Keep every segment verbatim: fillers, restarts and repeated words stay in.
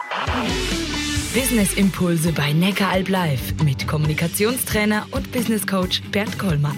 Business Impulse bei Neckaralb Live mit Kommunikationstrainer und Business Coach Bernd Kollmann.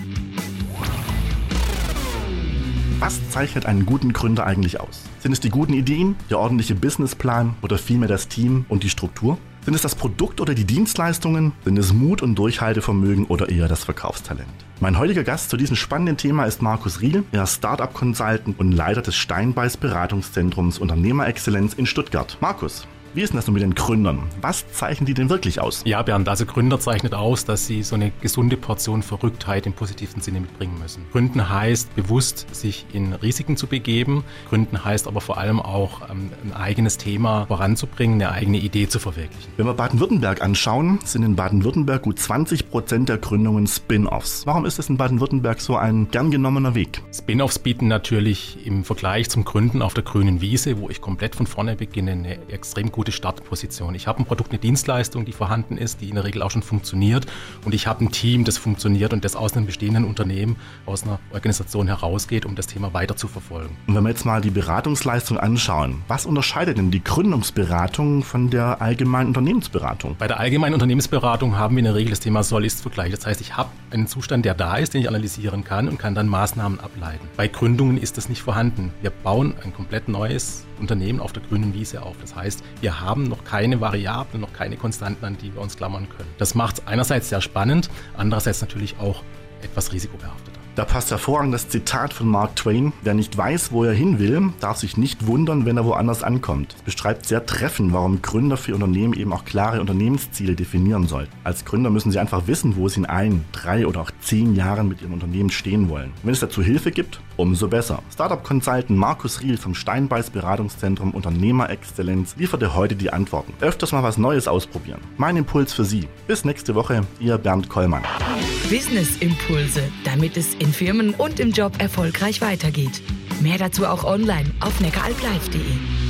Was zeichnet einen guten Gründer eigentlich aus? Sind es die guten Ideen, der ordentliche Businessplan oder vielmehr das Team und die Struktur? Sind es das Produkt oder die Dienstleistungen? Sind es Mut und Durchhaltevermögen oder eher das Verkaufstalent? Mein heutiger Gast zu diesem spannenden Thema ist Markus Riel. Er ist Startup-Consultant und Leiter des Steinbeis Beratungszentrums Unternehmerexzellenz in Stuttgart. Markus, wie ist denn das nun mit den Gründern? Was zeichnen die denn wirklich aus? Ja, Bernd, also Gründer zeichnet aus, dass sie so eine gesunde Portion Verrücktheit im positiven Sinne mitbringen müssen. Gründen heißt, bewusst sich in Risiken zu begeben. Gründen heißt aber vor allem auch, ein eigenes Thema voranzubringen, eine eigene Idee zu verwirklichen. Wenn wir Baden-Württemberg anschauen, sind in Baden-Württemberg gut zwanzig Prozent der Gründungen Spin-Offs. Warum ist es in Baden-Württemberg so ein gern genommener Weg? Spin-Offs bieten natürlich im Vergleich zum Gründen auf der grünen Wiese, wo ich komplett von vorne beginne, eine extrem gute gute Startposition. Ich habe ein Produkt, eine Dienstleistung, die vorhanden ist, die in der Regel auch schon funktioniert, und ich habe ein Team, das funktioniert und das aus einem bestehenden Unternehmen, aus einer Organisation herausgeht, um das Thema weiter zu verfolgen. Und wenn wir jetzt mal die Beratungsleistung anschauen, was unterscheidet denn die Gründungsberatung von der allgemeinen Unternehmensberatung? Bei der allgemeinen Unternehmensberatung haben wir in der Regel das Thema Soll-Ist-Vergleich. Das heißt, ich habe einen Zustand, der da ist, den ich analysieren kann und kann dann Maßnahmen ableiten. Bei Gründungen ist das nicht vorhanden. Wir bauen ein komplett neues Unternehmen auf der grünen Wiese auf. Das heißt, wir haben noch keine Variablen, noch keine Konstanten, an die wir uns klammern können. Das macht es einerseits sehr spannend, andererseits natürlich auch etwas risikobehafteter. Da passt hervorragend das Zitat von Mark Twain: Wer nicht weiß, wo er hin will, darf sich nicht wundern, wenn er woanders ankommt. Das beschreibt sehr treffend, warum Gründer für Unternehmen eben auch klare Unternehmensziele definieren sollten. Als Gründer müssen sie einfach wissen, wo sie in ein, drei oder auch zehn Jahren mit ihrem Unternehmen stehen wollen. Wenn es dazu Hilfe gibt, umso besser. Startup-Consultant Markus Riel vom Steinbeis Beratungszentrum Unternehmerexzellenz lieferte heute die Antworten. Öfters mal was Neues ausprobieren. Mein Impuls für Sie. Bis nächste Woche, Ihr Bernd Kollmann. Business Impulse, damit es in Firmen und im Job erfolgreich weitergeht. Mehr dazu auch online auf neckaralb live punkt de.